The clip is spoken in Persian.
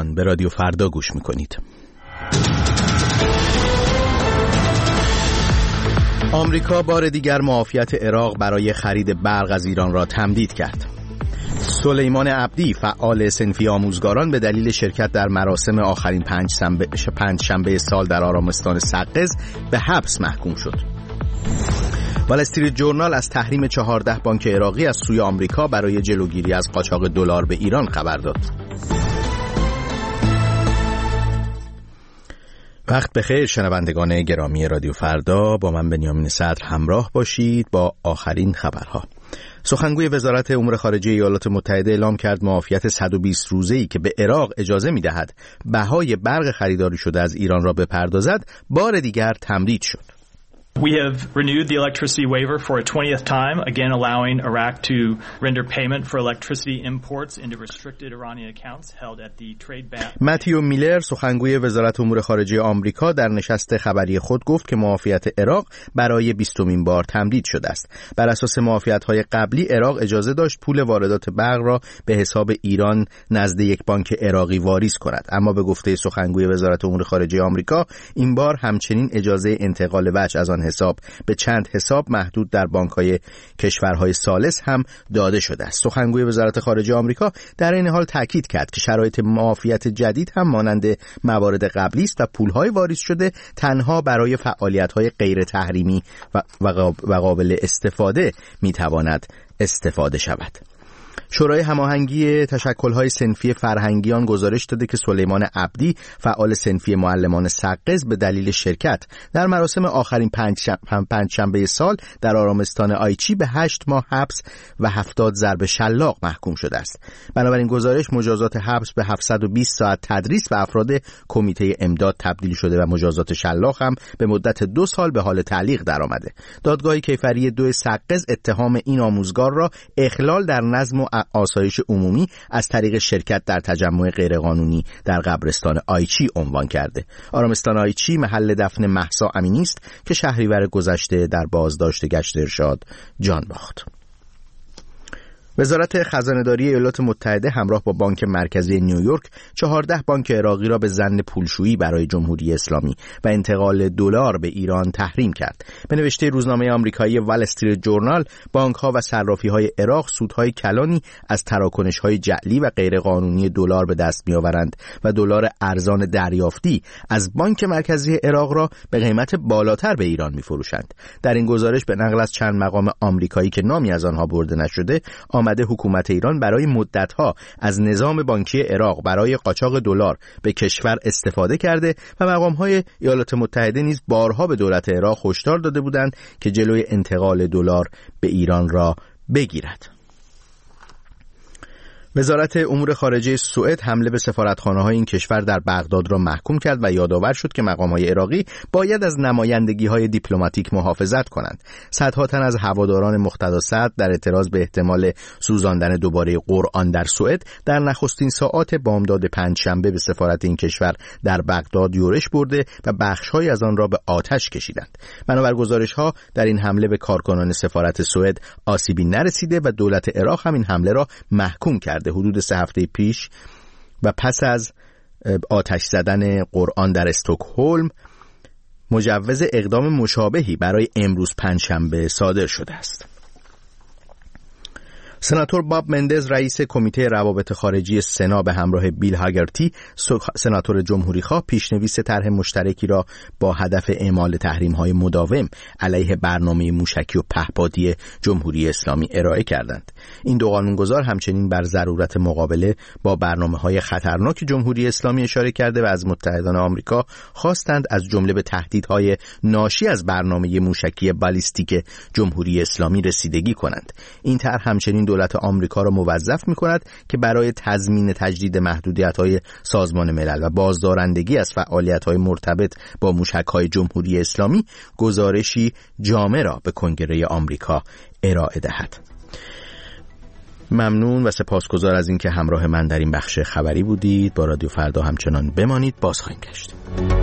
ایران به رادیو فردا گوش میکنید. آمریکا بار دیگر معافیت عراق برای خرید برق از ایران را تمدید کرد. سلیمان عبدی فعال صنفی آموزگاران به دلیل شرکت در مراسم آخرین پنجشنبه سال در آرامستان سقز به حبس محکوم شد. وال استریت جورنال از تحریم 14 بانک عراقی از سوی آمریکا برای جلوگیری از قاچاق دلار به ایران خبر داد. وقت بخیر شنوندگان گرامی رادیو فردا، با من بنیامین صدر همراه باشید با آخرین خبرها. سخنگوی وزارت امور خارجه ایالات متحده اعلام کرد معافیت 120 روزه‌ای که به عراق اجازه می‌دهد بهای برق خریداری شده از ایران را بپردازد بار دیگر تمدید شد. We have renewed the electricity waiver for a 20th time, again allowing Iraq to render payment for electricity imports into restricted Iranian accounts held at the trade bank. متیو میلر سخنگوی وزارت امور خارجه آمریکا در نشست خبری خود گفت که معافیت عراق برای 20مین بار تمدید شده است. بر اساس معافیت‌های قبلی عراق اجازه داشت پول واردات برق را به حساب ایران نزد یک بانک عراقی واریز کند، اما به گفته سخنگوی وزارت امور خارجه آمریکا این بار همچنین اجازه انتقال وجه از آن حساب به چند حساب محدود در بانک‌های کشورهای ثالث هم داده شده است. سخنگوی وزارت خارجه آمریکا در این حال تاکید کرد که شرایط معافیت جدید هم مانند موارد قبلی است و پول‌های واریز شده تنها برای فعالیت‌های غیر تحریمی و قابل استفاده می‌تواند استفاده شود. شورای هماهنگی تشکل‌های صنفی فرهنگیان گزارش داده که سلیمان عبدی فعال صنفی معلمان سقز به دلیل شرکت در مراسم آخرین پنجشنبه سال در آرامستان آیچی به 8 ماه حبس و 70 ضرب شلاق محکوم شده است. بنابراین گزارش مجازات حبس به 720 ساعت تدریس و افراد کمیته امداد تبدیل شده و مجازات شلاق هم به مدت 2 سال به حال تعلیق درآمده. دادگاه کیفری 2 سقز اتهام این آموزگار را اخلال در نظم و آسایش عمومی از طریق شرکت در تجمع غیرقانونی در قبرستان آیچی عنوان کرده. آرامستان آیچی محل دفن مهسا امینی است که شهریور گذشته در بازداشت گشت ارشاد جان باخت. وزارت خزانه‌داری ایالات متحده همراه با بانک مرکزی نیویورک 14 بانک عراقی را به ظن پولشویی برای جمهوری اسلامی و انتقال دلار به ایران تحریم کرد. به نوشته روزنامه آمریکایی وال استریت جورنال، بانک‌ها و صرافی‌های عراق سودهای کلانی از تراکنش‌های جعلی و غیرقانونی دلار به دست می‌آورند و دلار ارزان دریافتی از بانک مرکزی عراق را به قیمت بالاتر به ایران می‌فروشند. در این گزارش به نقل از چند مقام آمریکایی که نامی از آنها برده نشده آمده حکومت ایران برای مدتها از نظام بانکی عراق برای قاچاق دلار به کشور استفاده کرده و مقام‌های ایالات متحده نیز بارها به دولت عراق هشدار داده بودند که جلوی انتقال دلار به ایران را بگیرد. وزارت امور خارجه سوئد حمله به سفارتخانه‌های این کشور در بغداد را محکوم کرد و یادآور شد که مقام‌های عراقی باید از نمایندگی‌های دیپلماتیک محافظت کنند. صدها تن از هواداران مقتدا صدر در اعتراض به احتمال سوزاندن دوباره قرآن در سوئد در نخستین ساعات بامداد پنجشنبه به سفارت این کشور در بغداد یورش برده و بخش‌هایی از آن را به آتش کشیدند. بنابر گزارش‌ها در این حمله به کارکنان سفارت سوئد آسیبی نرسیده و دولت عراق هم این حمله را محکوم کرد. حدود 3 هفته پیش و پس از آتش زدن قرآن در استکهلم مجوز اقدام مشابهی برای امروز پنجشنبه صادر شده است. سناتور باب مندز رئیس کمیته روابط خارجی سنا به همراه بیل هاگرتی سناتور جمهوری‌خواه پیشنویس طرح مشترکی را با هدف اعمال تحریم‌های مداوم علیه برنامه موشکی و پهپادی جمهوری اسلامی ارائه کردند. این دو قانونگذار همچنین بر ضرورت مقابله با برنامه‌های خطرناک جمهوری اسلامی اشاره کرده و از متحدان آمریکا خواستند از جمله به تهدیدهای ناشی از برنامه موشکی بالیستیک جمهوری اسلامی رسیدگی کنند. این طرح همچنین دولت آمریکا را موظف می‌کند که برای تضمین تجدید محدودیت‌های سازمان ملل و بازدارندگی از فعالیت‌های مرتبط با موشک‌های جمهوری اسلامی گزارشی جامع را به کنگره آمریکا ارائه دهد. ممنون و سپاسگزار از اینکه همراه من در این بخش خبری بودید. با رادیو فردا همچنان بمانید، باز خواهیم گشت.